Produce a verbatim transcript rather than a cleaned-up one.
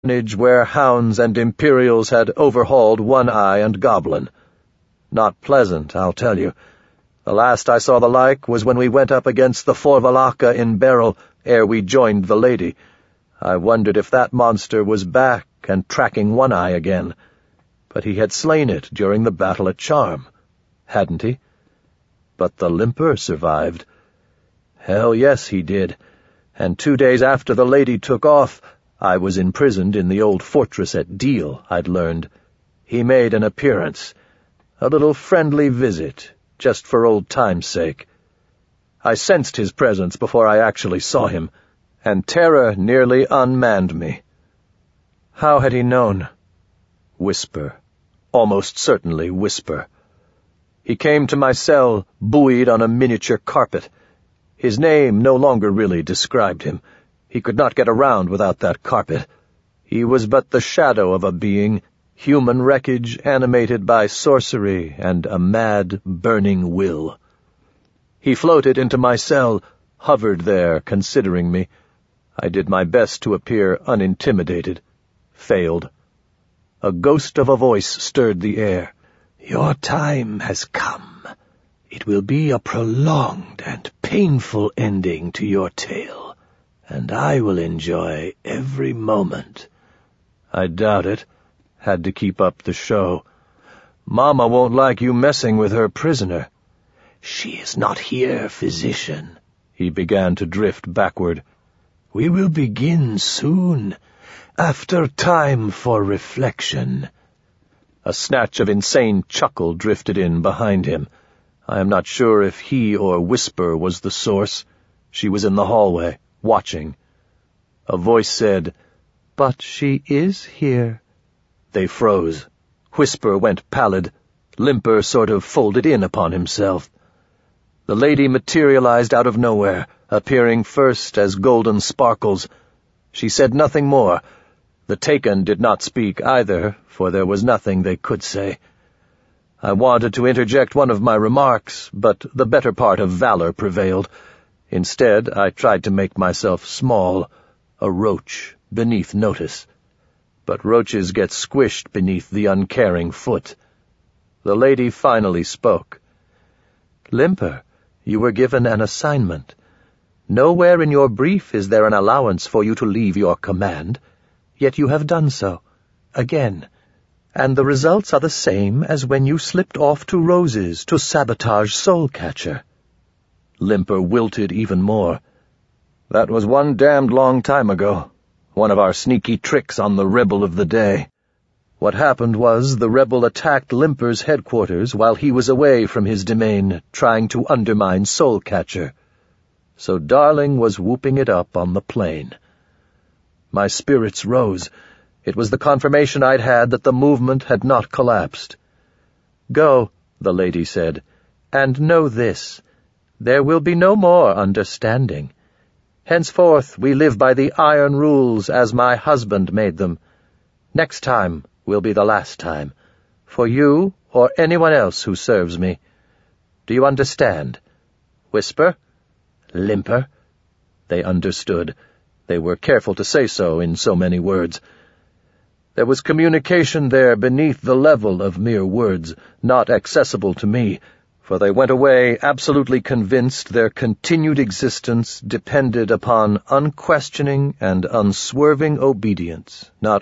carnage where hounds and imperials had overhauled One-Eye and Goblin. Not pleasant, I'll tell you. The last I saw the like was when we went up against the Forvalaka in Beryl ere we joined the lady. I wondered if that monster was back and tracking One-Eye again. But he had slain it during the battle at Charm, hadn't he? But the Limper survived. Hell yes, he did. And two days after the lady took off, I was imprisoned in the old fortress at Deal, I'd learned. He made an appearance, a little friendly visit, just for old time's sake. I sensed his presence before I actually saw him, and terror nearly unmanned me. How had he known? Whisper. Almost certainly Whisper. He came to my cell, buoyed on a miniature carpet. His name no longer really described him. He could not get around without that carpet. He was but the shadow of a being, human wreckage animated by sorcery and a mad, burning will. He floated into my cell, hovered there, considering me. I did my best to appear unintimidated. Failed. A ghost of a voice stirred the air. "Your time has come. It will be a prolonged and painful ending to your tale, and I will enjoy every moment." I doubt it. Had to keep up the show. "Mama won't like you messing with her prisoner." "She is not here, physician." He began to drift backward. "We will begin soon, after time for reflection." A snatch of insane chuckle drifted in behind him. I am not sure if he or Whisper was the source. She was in the hallway, watching. A voice said, "But she is here." They froze. Whisper went pallid. Limper sort of folded in upon himself. The lady materialized out of nowhere, appearing first as golden sparkles. She said nothing more. The Taken did not speak either, for there was nothing they could say. I wanted to interject one of my remarks, but the better part of valor prevailed. Instead, I tried to make myself small, a roach, beneath notice. But roaches get squished beneath the uncaring foot. The lady finally spoke. "Limper, you were given an assignment. Nowhere in your brief is there an allowance for you to leave your command, yet you have done so, again, and the results are the same as when you slipped off to Roses to sabotage Soulcatcher." Limper wilted even more. "That was one damned long time ago. One of our sneaky tricks on the rebel of the day. What happened was the rebel attacked Limper's headquarters while he was away from his domain, trying to undermine Soulcatcher. So Darling was whooping it up on the plain." My spirits rose. It was the confirmation I'd had that the movement had not collapsed. "Go," the lady said, "and know this. There will be no more understanding. Henceforth we live by the iron rules as my husband made them. Next time will be the last time, for you or anyone else who serves me. Do you understand? Whisper? Limper?" They understood. They were careful to say so in so many words. There was communication there beneath the level of mere words, not accessible to me, for they went away absolutely convinced their continued existence depended upon unquestioning and unswerving obedience, not